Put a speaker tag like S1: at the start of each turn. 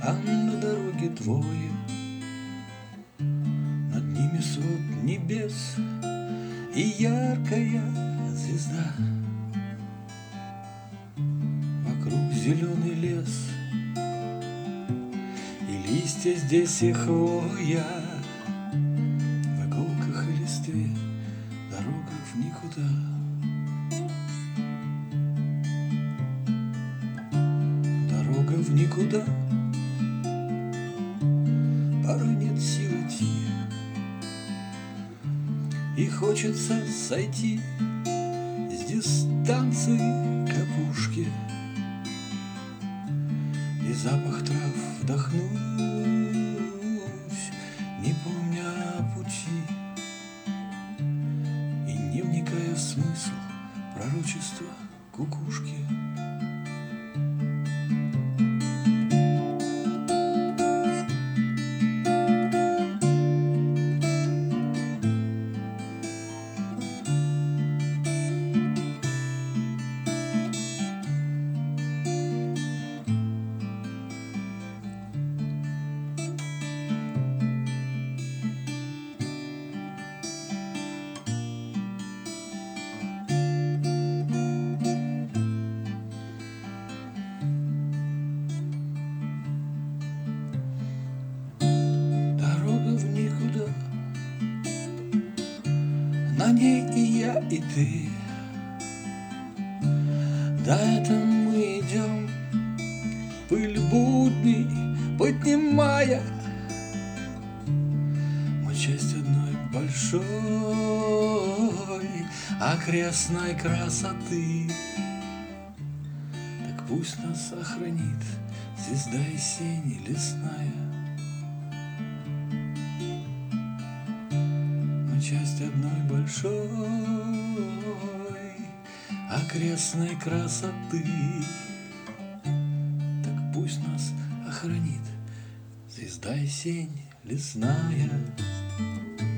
S1: а на дороге двое. Над ними свод небес и яркая звезда. Вокруг зеленый лес, и листья здесь и хвоя. В иголках и листве дорога в никуда. Дорога в никуда. Порой нет сил идти, и хочется сойти с дистанции к опушке и запах трав вдохнуть, не помня о пути и не вникая в смысл пророчества кукушки. На ней и я, и ты. До этого мы идем, пыль будней поднимая. Мы часть одной большой окрестной красоты. Так пусть нас охранит звезда и сень лесная. Часть одной большой окрестной красоты. Так пусть нас охранит звезда и сень лесная.